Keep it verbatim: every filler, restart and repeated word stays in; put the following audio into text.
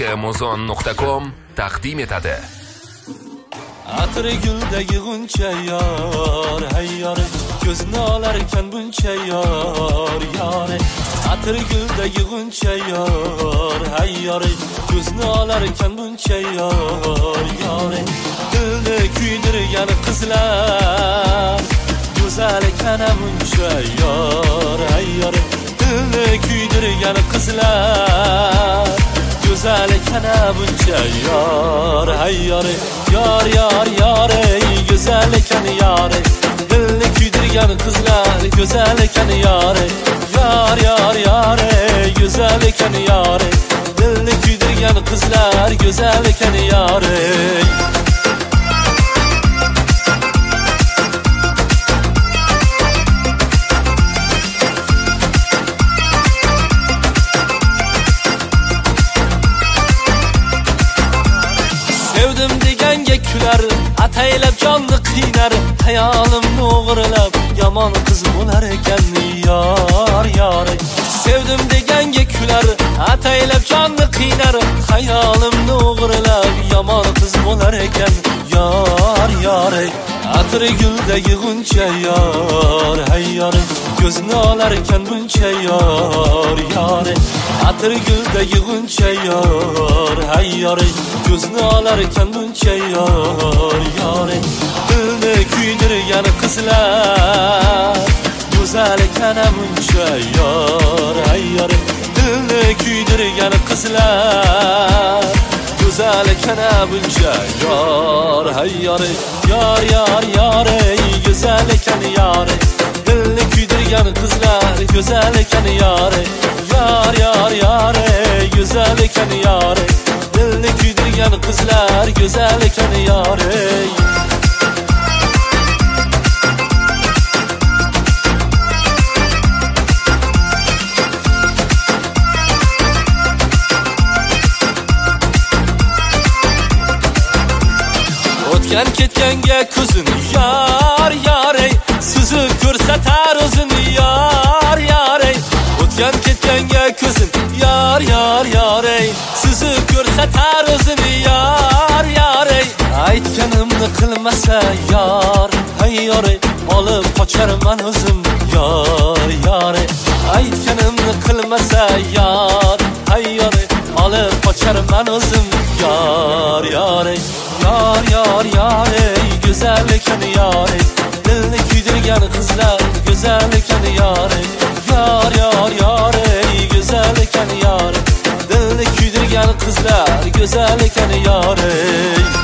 amazon nuqta com taqdim etadi. Atır güldagi g'uncha yor, hay yor, ko'zni olarkan buncha yor, yor. Atır güldagi g'uncha yor, hay yor, ko'zni olarkan buncha yor, yor. Dilni kuydirgan qizlar, go'zal ekan buncha yor, hay yor. Dilni kuydirgan qizlar, go'zal ekan buncha yor, hay yor. Yar yar yar ey güzel ekan yar, dilni kuydirgan qizlar go'zal ekan yar. Yar yar yar ey güzel ekan yar, dilni kuydirgan qizlar go'zal ekan yar. Sevdim deganga kular, ataylab jonni qiynar, hayolimni o'g'irlab yomon qiz bo'lar ekan yor, yor. Sevdim deganga kular, ataylab jonni qiynar, hayolimni o'g'irlab yomon qiz bo'lar ekan yor, yor. Atri guldagi g'uncha yor, hay yor, ko'zni olar ekan buncha yor, yor. Atri guldagi g'uncha yor, hay yor, ko'zni olar ekan buncha yor, yor. Dilni kuydirgan qizlar go'zal ekan buncha yor, hay yor. Dilni kuydirgan qizlar go'zal ekan buncha yor, hay yor. Yor yor yor ey go'zal ekan yor, dilni kuydirgan qizlar go'zal ekan yor. Yor yor yor ey go'zal ekan yor, dilni kuydirgan qizlar go'zal ekan yor. O'tgan ketganga ko'zini yor, yor ey, suzib ko'rsatar o'zini yor, yor ey. O'tgan ketganga ko'zin yor, yor, yor ey, suzib ko'rsatar o'zini yor, yor ey. Aytganimni qilmasa yor, hay yor ey, olib qocharman o'zim yor, yor ey. Aytganimni qilmasa yor, hay yor ey, olib qocharman o'zim yor, yor ey. Yor yor yor ey go'zal ekan yor ey, dilni kuydirgan qizlar go'zal ekan yor ey. Yor yor yor ey go'zal ekan yor, dilni kuydirgan qizlar go'zal ekan yor ey.